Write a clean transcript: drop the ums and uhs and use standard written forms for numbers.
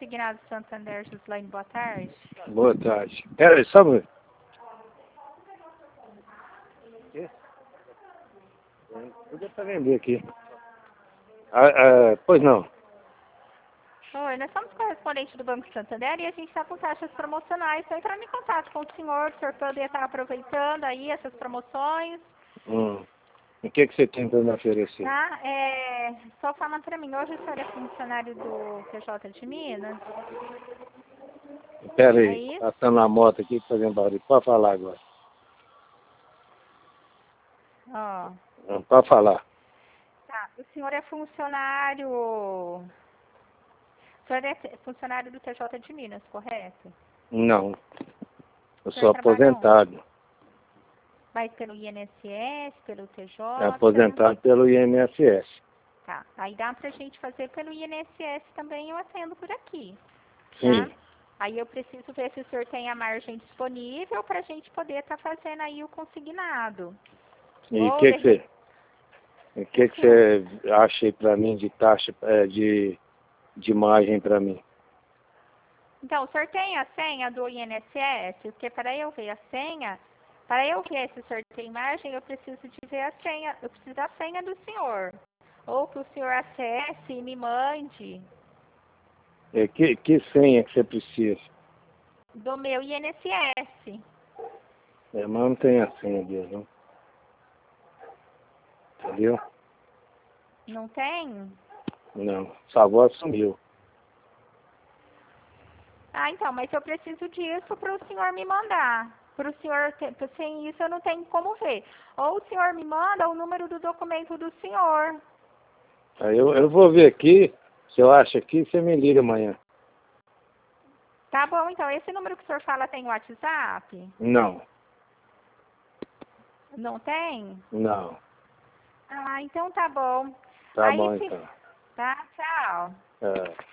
Consignado Santander, Gislaine, boa tarde. Boa tarde. Pera aí, só um minuto. Tudo é para vender aqui. Pois não. Oi, nós somos correspondentes do Banco Santander e a gente está com taxas promocionais. Estou entrando em contato com o senhor poder estar aproveitando aí essas promoções. O que você tem para me oferecer? Tá? Só falando para mim, hoje o senhor é funcionário do PJ de Minas? Pera É aí, isso? passando a moto aqui fazendo barulho. Pode falar agora. Ó. Pode falar. Tá. O senhor é funcionário... O senhor é funcionário do TJ de Minas, correto? Não. Eu O sou senhor trabalha onde? aposentado. Vai pelo INSS, pelo TJ? É aposentado pelo INSS. Tá. Aí dá pra gente fazer pelo INSS também, eu atendo por aqui. Tá? Sim. Aí eu preciso ver se o senhor tem a margem disponível pra gente poder estar fazendo aí o consignado. E o Ou que você acha aí para mim de taxa, de margem para mim? Então, o senhor tem a senha do INSS? Porque para eu ver a senha, para eu ver se o senhor tem margem, eu preciso de ver a senha, eu preciso da senha do senhor. Ou que o senhor acesse e me mande Que senha que você precisa? do meu INSS. Mas não tem a senha dele, não. Entendeu? Não tem? Não. Sua avó sumiu. Ah, então, mas eu preciso disso para o senhor me mandar. Para o senhor, sem isso eu não tenho como ver. Ou o senhor me manda o número do documento do senhor. Aí eu vou ver aqui, se eu acho aqui, você me liga amanhã. Tá bom, então, esse número que o senhor fala tem WhatsApp? Não. Não tem? Não. Ah, então tá bom. Tá Aí bom se... então. Tá, tchau. É.